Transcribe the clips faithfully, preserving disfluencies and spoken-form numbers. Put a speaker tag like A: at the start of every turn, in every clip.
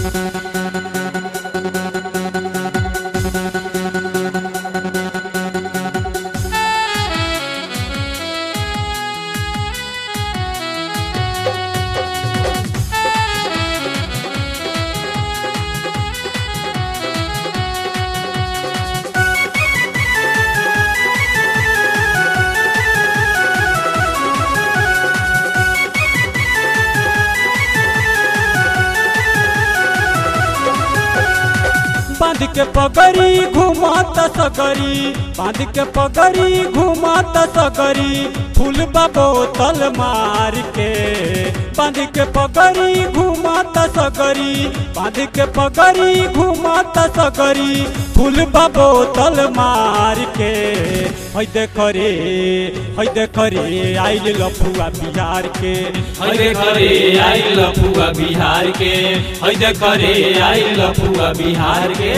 A: बांध के पगड़ी घुमात सगरी, बांध के पगड़ी घुमात सगरी, फूल बोतल मार के। बांध के पगड़ी घुमात सगरी, बांध के पगड़ी घुमात सगरी, फूल बोतल मार के। है देख रे, है देख रे आइल लफुआ बिहार के,
B: है देख रे आइल लफुआ बिहार के, है देख रे आइल लफुआ बिहार के।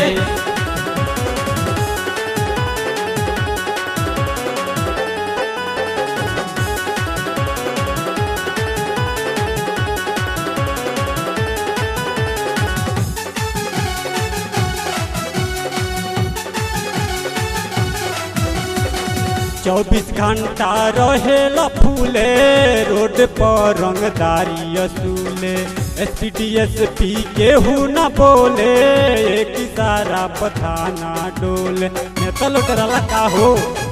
A: चौबीस घंटा रहेला फूले, रोड पर रंगदारी असूले। S P D S P केहू न बोले, एक इशारा पठाना डोले। नेता लोटरा का हो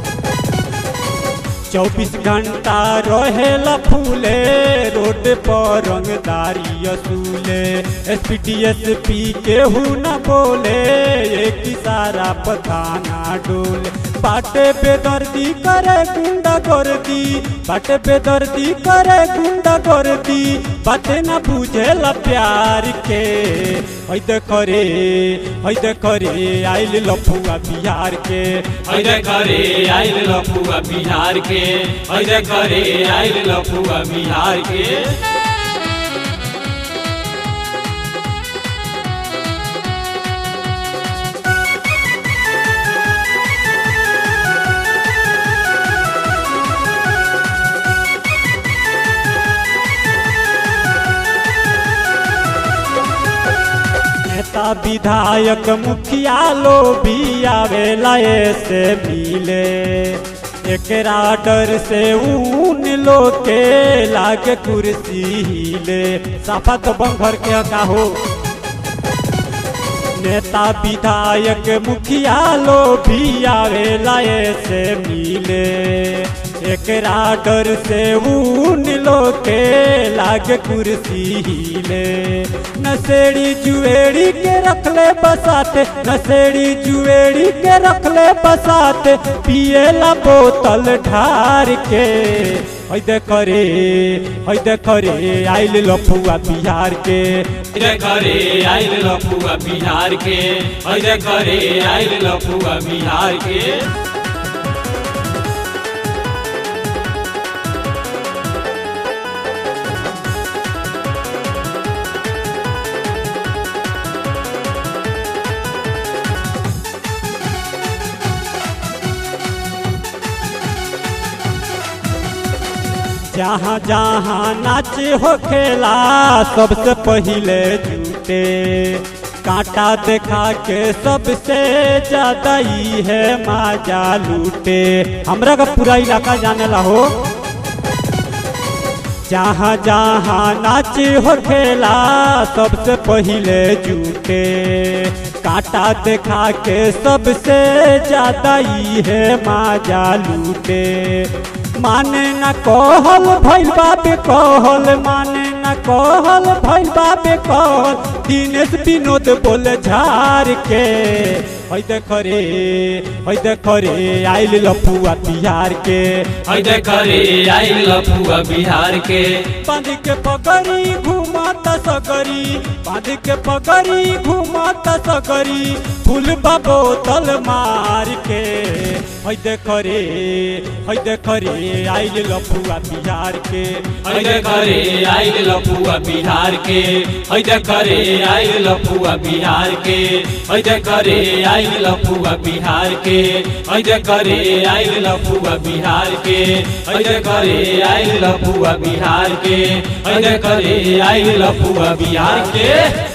A: चौबीस घंटा रहेला फूले, रोड पर रंगदारी असूले। S P D S P केहू न बोले, एक इशारा पठाना डोले। बाटे बेदर्दी करे गुंडा गर्दी, बाटे बेदर्दी करे गुंडा गर्दी, बाटे न बुझेला प्यार के। है देख रे, है देख रे आइल लफुआ बिहार के,
B: है देख रे आइल लफुआ बिहार के, है देख रे आइल लफुआ बिहार के।
A: नेता विधायक मुखिया लो भी आवेला ऐसे मिले, एकरा डर से ऊन लो के लागे कुर्सी हिले। साफा तो बंघर के का हो नेता विधायक मुखिया लो भी आवेला ऐसे मिले, एकरा डर से ऊन लो के लागे कुर्सी हिले। नशेड़ी जुएड़ी के रखले बसाते, नशेड़ी जुएड़ी के रखले बसाते, पिएला बोतल ढार के। है देख रे, है देख रे आइल लफुआ बिहार के,
B: है देख रे आइल लफुआ बिहार के, है देख रे आइल लफुआ बिहार के।
A: जहाँ जहाँ नाच हो खेला सबसे पहले जूते, कांटा देखा के सबसे ज्यादा ही है माजा लूटे। हमरा का पूरा इलाका जाने ला हो जहाँ जहाँ नाच हो खेला सबसे पहले जूते, कांटा देखा के सबसे ज्यादा ही है माजा लूटे। माने न कहल भइल बाबे कहल, माने न कहल भइल बाबे कहल, दिनेश विनोद बोले झार के। है देख रे, है देख रे आइल लफुआ बिहार के,
B: है देख रे आइल लफुआ बिहार के।
A: बांध के पगड़ी घुमात सगरी, बांध के पगड़ी घुमात सगरी, फूल बोतल मार के। है देख रे, है देख रे आइल लफुआ बिहार के,
B: है देख रे आइल लफुआ बिहार के, है देख रे आइल लफुआ बिहार के, है देख रे आइल लफुआ बिहार के, है देख रे आइल लफुआ बिहार के, है देख रे आइल लफुआ बिहार के, है देख रे आइल लफुआ बिहार के।